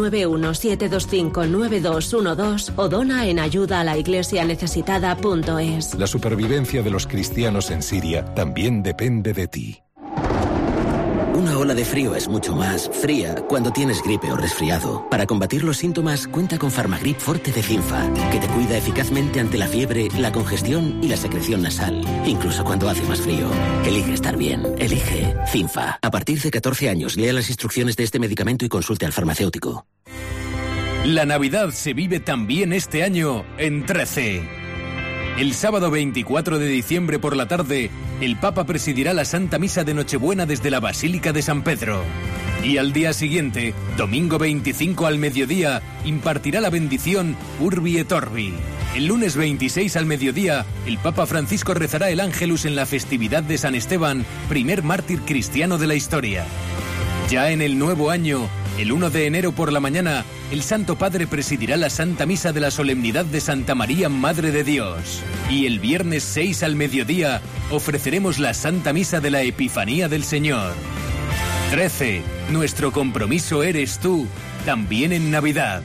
917259212 o dona en ayudaalaiglesianecesitada.es. La supervivencia de los cristianos en Siria también depende de ti. Una ola de frío es mucho más fría cuando tienes gripe o resfriado. Para combatir los síntomas, cuenta con Farmagrip Forte de Cinfa, que te cuida eficazmente ante la fiebre, la congestión y la secreción nasal, incluso cuando hace más frío. Elige estar bien. Elige Cinfa. A partir de 14 años, lea las instrucciones de este medicamento y consulte al farmacéutico. La Navidad se vive también este año en 13. El sábado 24 de diciembre por la tarde, el Papa presidirá la Santa Misa de Nochebuena desde la Basílica de San Pedro. Y al día siguiente, domingo 25 al mediodía, impartirá la bendición Urbi et Orbi. El lunes 26 al mediodía, el Papa Francisco rezará el Ángelus en la festividad de San Esteban, primer mártir cristiano de la historia. Ya en el nuevo año, el 1 de enero por la mañana, el Santo Padre presidirá la Santa Misa de la Solemnidad de Santa María, Madre de Dios. Y el viernes 6 al mediodía, ofreceremos la Santa Misa de la Epifanía del Señor. 13. Nuestro compromiso eres tú, también en Navidad.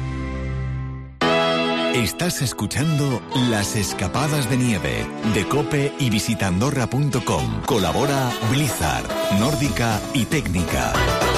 Estás escuchando Las Escapadas de Nieve, de COPE y visitandorra.com. Colabora Blizzard, Nórdica y Técnica.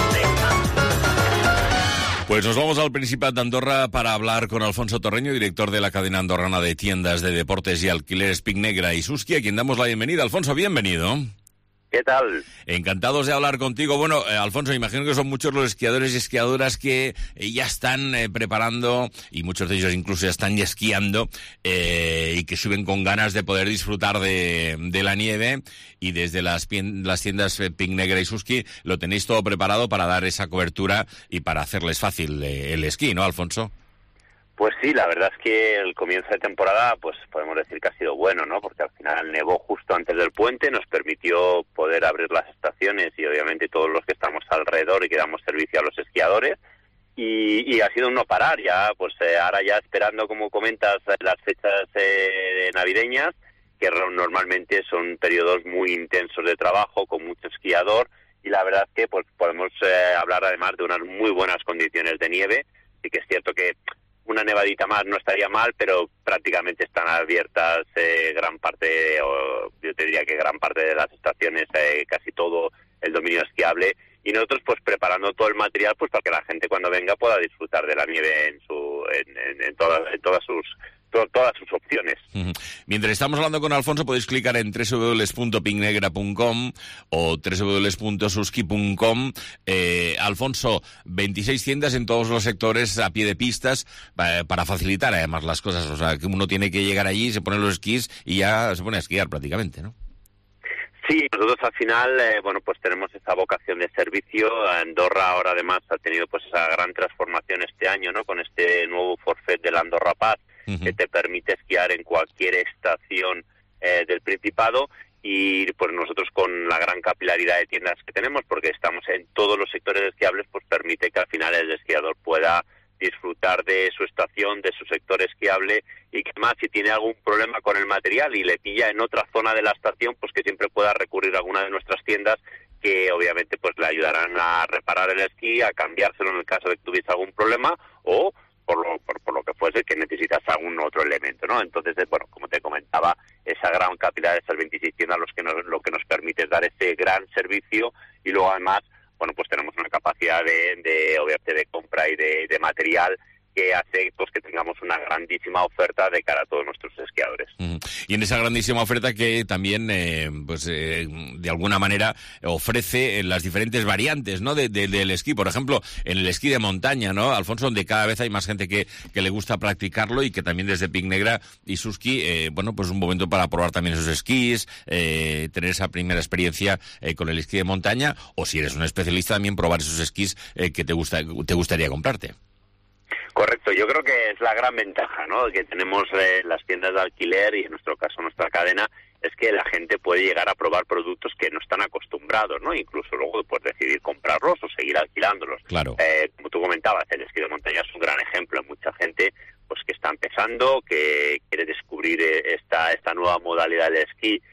Pues nos vamos al Principat de Andorra para hablar con Alfonso Torreño, director de la cadena andorrana de tiendas de deportes y alquileres Pic Negra y Susqui, a quien damos la bienvenida. Alfonso, bienvenido. ¿Qué tal? Encantados de hablar contigo. Bueno, Alfonso, imagino que son muchos los esquiadores y esquiadoras que ya están preparando, y muchos de ellos incluso ya están esquiando, y que suben con ganas de poder disfrutar de la nieve, y desde las tiendas Pic Negra y Susqui lo tenéis todo preparado para dar esa cobertura y para hacerles fácil el esquí, ¿no, Alfonso? Pues sí, la verdad es que el comienzo de temporada, pues podemos decir que ha sido bueno, ¿no? Porque al final nevó justo antes del puente, nos permitió poder abrir las estaciones y obviamente todos los que estamos alrededor y que damos servicio a los esquiadores. Y ha sido un no parar ya, pues ahora ya esperando, como comentas, las fechas navideñas, que normalmente son periodos muy intensos de trabajo, con mucho esquiador, y la verdad es que pues podemos hablar además de unas muy buenas condiciones de nieve. Sí que es cierto que una nevadita más no estaría mal, pero prácticamente están abiertas gran parte, o yo te diría que gran parte de las estaciones, casi todo el dominio esquiable, y nosotros pues preparando todo el material pues para que la gente cuando venga pueda disfrutar de la nieve en todas sus opciones. Mientras estamos hablando con Alfonso, podéis clicar en www.picnegra.com o www.susqui.com. Alfonso, 26 tiendas en todos los sectores a pie de pistas para facilitar además las cosas. O sea, que uno tiene que llegar allí, se pone los esquís y ya se pone a esquiar prácticamente, ¿no? Sí, nosotros al final, pues tenemos esa vocación de servicio. Andorra ahora además ha tenido pues esa gran transformación este año, ¿no? Con este nuevo forfait del Andorra Pass, que te permite esquiar en cualquier estación del Principado, y pues nosotros con la gran capilaridad de tiendas que tenemos, porque estamos en todos los sectores esquiables, pues permite que al final el esquiador pueda disfrutar de su estación, de su sector esquiable, y que más si tiene algún problema con el material y le pilla en otra zona de la estación, pues que siempre pueda recurrir a alguna de nuestras tiendas, que obviamente pues le ayudarán a reparar el esquí, a cambiárselo en el caso de que tuviese algún problema, o por lo que fuese que necesitas algún otro elemento, ¿no? Entonces, como te comentaba, esa gran capilaridad de esas 26 tiendas lo que nos permite es dar ese gran servicio, y luego además, pues tenemos una capacidad de obviamente de compra y de material que hace pues que tengamos una grandísima oferta de cara a todos nuestros esquiadores. Y en esa grandísima oferta que también, de alguna manera ofrece las diferentes variantes, ¿no? del esquí. Por ejemplo, en el esquí de montaña, ¿no, Alfonso? Donde cada vez hay más gente que le gusta practicarlo y que también desde Pic Negra y Suski, pues un momento para probar también esos esquís, tener esa primera experiencia con el esquí de montaña, o si eres un especialista también probar esos esquís que te gustaría comprarte. Correcto, yo creo que es la gran ventaja, ¿no?, que tenemos las tiendas de alquiler y en nuestro caso nuestra cadena, es que la gente puede llegar a probar productos que no están acostumbrados, ¿no? Incluso luego pues decidir comprarlos o seguir alquilándolos. Claro. Como tú comentabas, el esquí de montaña es un gran ejemplo. Hay mucha gente pues que está empezando, que quiere descubrir esta nueva modalidad de esquí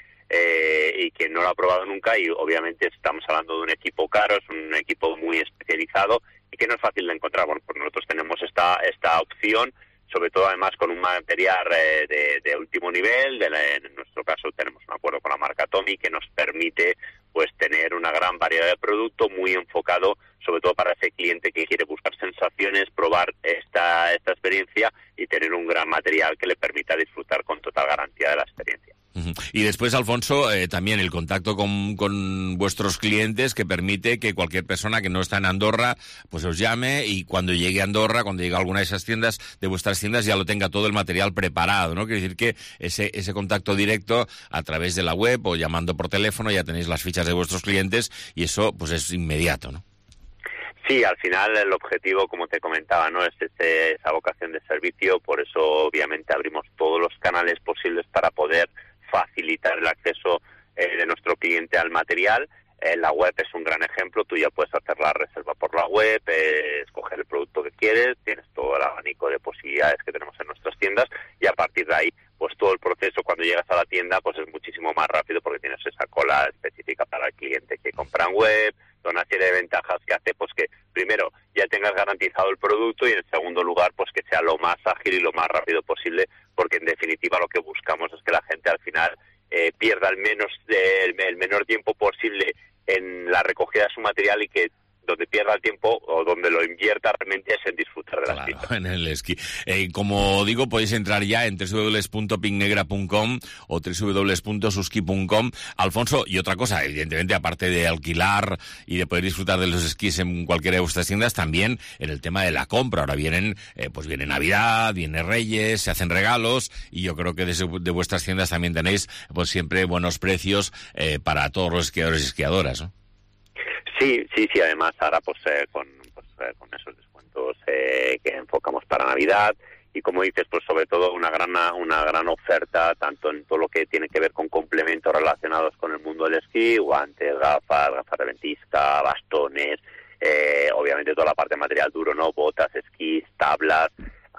y que no lo ha probado nunca, y obviamente estamos hablando de un equipo caro, es un equipo muy especializado y que no es fácil de encontrar. Bueno, pues nosotros tenemos esta opción, sobre todo además con un material de último nivel. En nuestro caso tenemos un acuerdo con la marca Tommy que nos permite pues tener una gran variedad de producto muy enfocado sobre todo para ese cliente que quiere buscar sensaciones, probar esta experiencia y tener un gran material que le permita disfrutar con total garantía de la experiencia. Y después, Alfonso, también el contacto con vuestros clientes que permite que cualquier persona que no está en Andorra pues os llame y cuando llegue a Andorra, cuando llegue a alguna de esas tiendas, de vuestras tiendas, ya lo tenga todo el material preparado, ¿no? Quiere decir que ese contacto directo a través de la web o llamando por teléfono, ya tenéis las fichas de vuestros clientes y eso pues es inmediato, ¿no? Sí, al final el objetivo, como te comentaba, ¿no?, es esa vocación de servicio. Por eso obviamente abrimos todos los canales posibles para poder facilitar el acceso de nuestro cliente al material. La web es un gran ejemplo. Tú ya puedes hacer la reserva por la web, escoger el producto que quieres, tienes todo el abanico de posibilidades que tenemos en nuestras tiendas, y a partir de ahí pues todo el proceso cuando llegas a la tienda pues es muchísimo más rápido porque tienes esa cola específica para el cliente que compra en web, una serie de ventajas que hace pues que primero ya tengas garantizado el producto y en segundo lugar pues que sea lo más ágil y lo más rápido posible, porque en definitiva lo que buscamos es que la gente al final pierda el menor tiempo posible en la recogida de su material y que donde pierda el tiempo o donde lo invierta realmente es en disfrutar de las pistas. En el esquí. Como digo, podéis entrar ya en www.picnegra.com o www.suski.com. Alfonso, y otra cosa, evidentemente, aparte de alquilar y de poder disfrutar de los esquís en cualquiera de vuestras tiendas, también en el tema de la compra. Ahora viene Navidad, viene Reyes, se hacen regalos, y yo creo que de vuestras tiendas también tenéis pues siempre buenos precios para todos los esquiadores y esquiadoras, ¿no? Sí, además ahora con esos descuentos que enfocamos para Navidad, y como dices, pues sobre todo una gran oferta tanto en todo lo que tiene que ver con complementos relacionados con el mundo del esquí, guantes, gafas de ventisca, bastones, obviamente toda la parte de material duro, ¿no?, botas, esquís, tablas.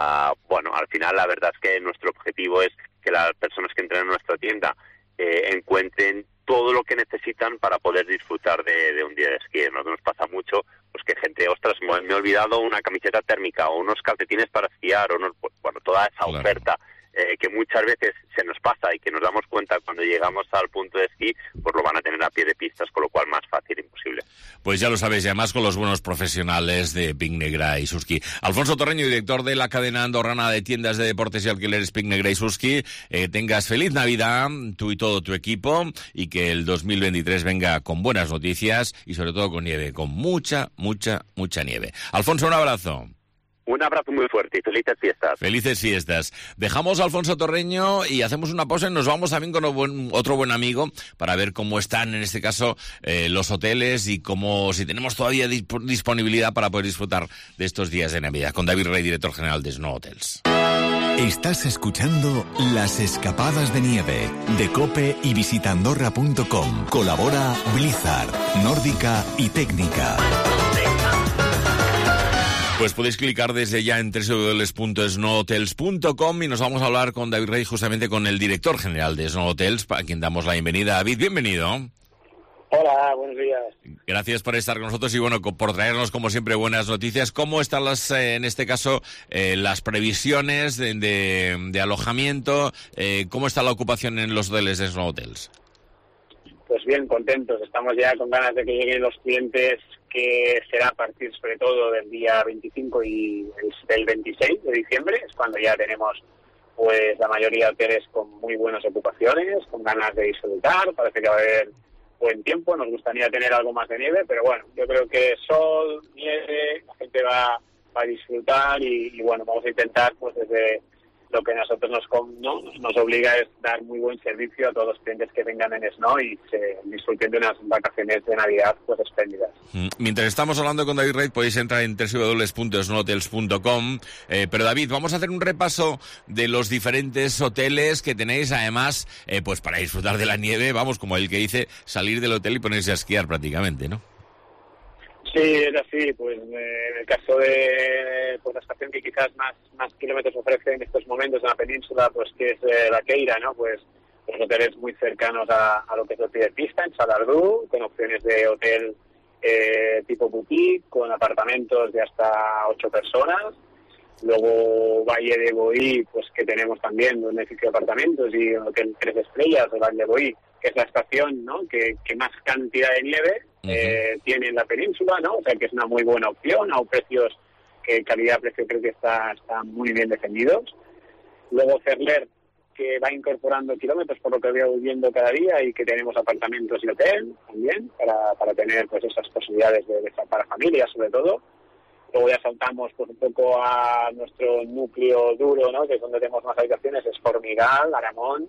Al final la verdad es que nuestro objetivo es que las personas que entren en nuestra tienda encuentren todo lo que necesitan para poder disfrutar de un día de esquí. A nosotros nos pasa mucho pues que gente, ostras, me he olvidado una camiseta térmica o unos calcetines para esquiar, toda esa oferta que muchas veces se nos pasa y que nos damos cuenta cuando llegamos al punto de esquí, pues lo van a tener a pie de pistas, con lo cual más fácil imposible. Pues ya lo sabéis, y además con los buenos profesionales de Pic Negra y Suski. Alfonso Torreño, director de la cadena andorrana de tiendas de deportes y alquileres Pic Negra y Suski, tengas feliz Navidad, tú y todo tu equipo, y que el 2023 venga con buenas noticias y sobre todo con nieve, con mucha nieve. Alfonso, un abrazo. Un abrazo muy fuerte y felices fiestas. Felices fiestas. Dejamos a Alfonso Torreño y hacemos una pausa y nos vamos también con otro buen amigo para ver cómo están, en este caso, los hoteles y si tenemos todavía disponibilidad para poder disfrutar de estos días de Navidad. Con David Rey, director general de Snow Hotels. Estás escuchando Las Escapadas de Nieve de COPE y visitandorra.com. Colabora Blizzard, Nórdica y Técnica. Pues podéis clicar desde ya en www.snowhotels.com y nos vamos a hablar con David Rey, justamente con el director general de Snow Hotels, a quien damos la bienvenida. David, bienvenido. Hola, buenos días. Gracias por estar con nosotros y por traernos, como siempre, buenas noticias. ¿Cómo están en este caso, las previsiones de alojamiento? ¿Cómo está la ocupación en los hoteles de Snow Hotels? Pues bien, contentos. Estamos ya con ganas de que lleguen los clientes que será a partir sobre todo del día 25 y del 26 de diciembre, es cuando ya tenemos pues la mayoría de hoteles con muy buenas ocupaciones, con ganas de disfrutar. Parece que va a haber buen tiempo, nos gustaría tener algo más de nieve, pero bueno, yo creo que sol, nieve, la gente va a disfrutar y bueno, vamos a intentar pues desde lo que nosotros nos obliga es dar muy buen servicio a todos los clientes que vengan en Snow y se disfruten de unas vacaciones de Navidad pues espléndidas. Mientras estamos hablando con David Reid, podéis entrar en www.snowhotels.com. Pero David, vamos a hacer un repaso de los diferentes hoteles que tenéis, además, pues para disfrutar de la nieve, vamos, como el que dice, salir del hotel y ponerse a esquiar prácticamente, ¿no? Sí, es así, pues en el caso de pues, la estación que quizás más kilómetros ofrece en estos momentos en la península, pues que es la Queira, ¿no? Pues los hoteles muy cercanos a lo que es el pie de pista, en Salardú, con opciones de hotel tipo boutique, con apartamentos de hasta 8 personas. Luego Valle de Boí, pues que tenemos también un edificio de apartamentos y un hotel 3 estrellas de Valle de Boí, que es la estación, ¿no? que más cantidad de nieve tiene en la península, ¿no? O sea que es una muy buena opción, a precios que calidad-precio creo que está muy bien defendidos. Luego Cerler, que va incorporando kilómetros por lo que voy viendo cada día y que tenemos apartamentos y hotel también para tener pues esas posibilidades para familias sobre todo. Luego ya saltamos pues un poco a nuestro núcleo duro, ¿no? Que es donde tenemos más habitaciones, es Formigal, Aramón,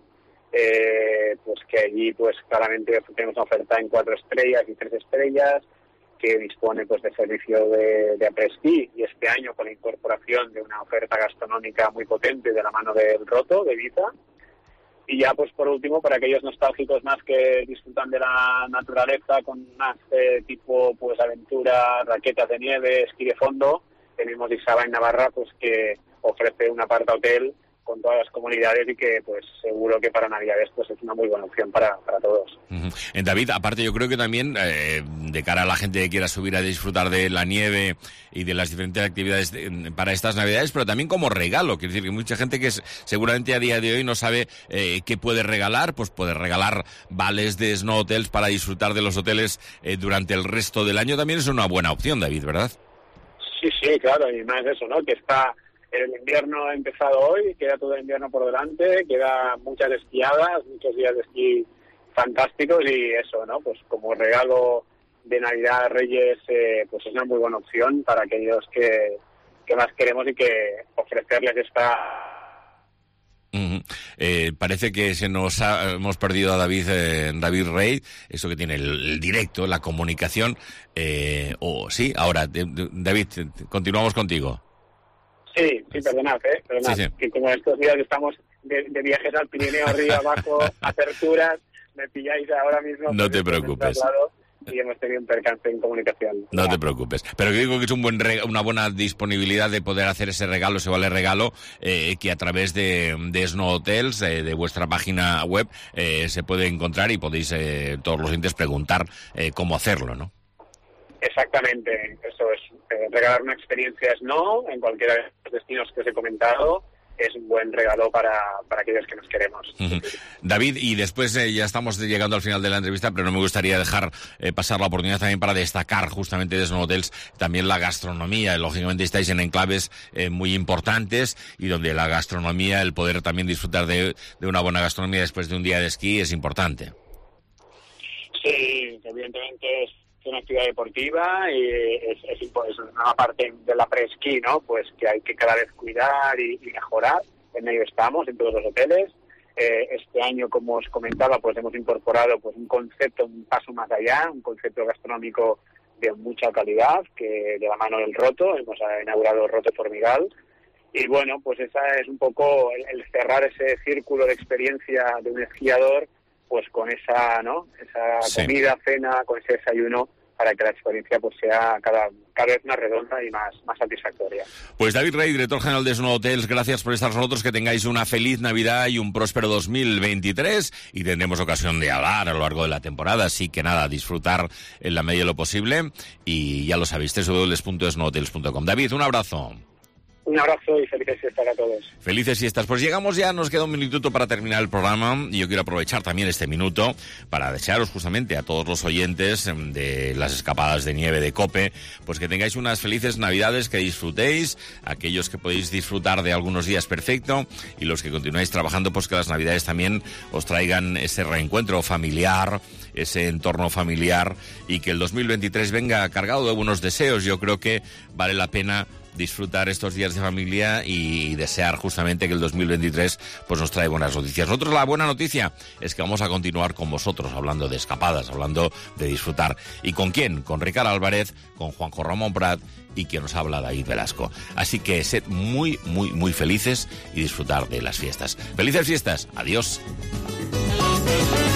pues que allí pues claramente tenemos una oferta en 4 estrellas y 3 estrellas, que dispone pues de servicio de après-ski, y este año con la incorporación de una oferta gastronómica muy potente de la mano del Roto de Ibiza. Y ya pues por último, para aquellos nostálgicos más que disfrutan de la naturaleza con más tipo pues aventura, raquetas de nieve, esquí de fondo, tenemos Isaba en Navarra, pues que ofrece un aparta hotel con todas las comunidades y que pues seguro que para Navidades pues es una muy buena opción para todos. David, aparte yo creo que también de cara a la gente que quiera subir a disfrutar de la nieve y de las diferentes actividades para estas Navidades, pero también como regalo, quiero decir que mucha gente que seguramente a día de hoy no sabe qué puede regalar, pues puede regalar vales de Snow Hotels para disfrutar de los hoteles durante el resto del año. También es una buena opción, David, ¿verdad? Sí, claro, y más eso, ¿no? Que está el invierno ha empezado hoy, queda todo el invierno por delante, queda muchas esquiadas, muchos días de esquí fantásticos y eso, ¿no? Pues como regalo de Navidad, Reyes, pues es una muy buena opción para aquellos que más queremos y que ofrecerles esta... Parece que hemos perdido a David Reid, eso que tiene el directo, la comunicación. Sí, ahora, David, continuamos contigo. Sí, perdonad, sí. Que como estos días estamos de viajes al Pirineo, arriba, abajo, aperturas, me pilláis ahora mismo. No te preocupes. Y hemos tenido un percance en comunicación. No te preocupes. Pero yo digo que es una buena disponibilidad de poder hacer ese regalo, ese vale regalo, que a través de Snow Hotels, de vuestra página web, se puede encontrar y podéis todos los clientes preguntar cómo hacerlo, ¿no? Exactamente, eso es. Regalar una experiencia Snow en cualquiera de los destinos que os he comentado es un buen regalo para aquellos que nos queremos. David, y después ya estamos llegando al final de la entrevista, pero no me gustaría dejar pasar la oportunidad también para destacar justamente de Snow Hotels también la gastronomía. Lógicamente estáis en enclaves muy importantes y donde la gastronomía, el poder también disfrutar de una buena gastronomía después de un día de esquí es importante. Sí, evidentemente es una actividad deportiva y es una parte de la pre-esquí, ¿no? Pues que hay que cada vez cuidar y mejorar. En ello estamos, en todos los hoteles. Este año, como os comentaba, pues hemos incorporado pues un concepto, un paso más allá, un concepto gastronómico de mucha calidad, que de la mano del Roto, hemos inaugurado Roto Formigal. Y bueno, pues esa es un poco el cerrar ese círculo de experiencia de un esquiador, pues con esa, ¿no? Esa comida, cena, con ese desayuno, para que la experiencia pues sea cada vez más redonda y más satisfactoria. Pues David Reid, director general de Snow Hotels, gracias por estar con nosotros, que tengáis una feliz Navidad y un próspero 2023 y tendremos ocasión de hablar a lo largo de la temporada, así que nada, disfrutar en la medida de lo posible y ya lo sabéis, www.snowhotels.com. David, un abrazo. Un abrazo y felices fiestas a todos. Felices fiestas. Pues llegamos ya, nos queda un minutito para terminar el programa y yo quiero aprovechar también este minuto para desearos justamente a todos los oyentes de las escapadas de nieve de COPE, pues que tengáis unas felices Navidades, que disfrutéis, aquellos que podéis disfrutar de algunos días perfecto y los que continuáis trabajando, pues que las Navidades también os traigan ese reencuentro familiar, ese entorno familiar y que el 2023 venga cargado de buenos deseos. Yo creo que vale la pena disfrutar estos días de familia y desear justamente que el 2023 pues nos trae buenas noticias. Nosotros la buena noticia es que vamos a continuar con vosotros hablando de escapadas, hablando de disfrutar. ¿Y con quién? Con Ricard Álvarez, con Juanjo Ramón Prat y quien nos habla, David Velasco. Así que sed muy, muy, muy felices y disfrutar de las fiestas. ¡Felices fiestas! ¡Adiós!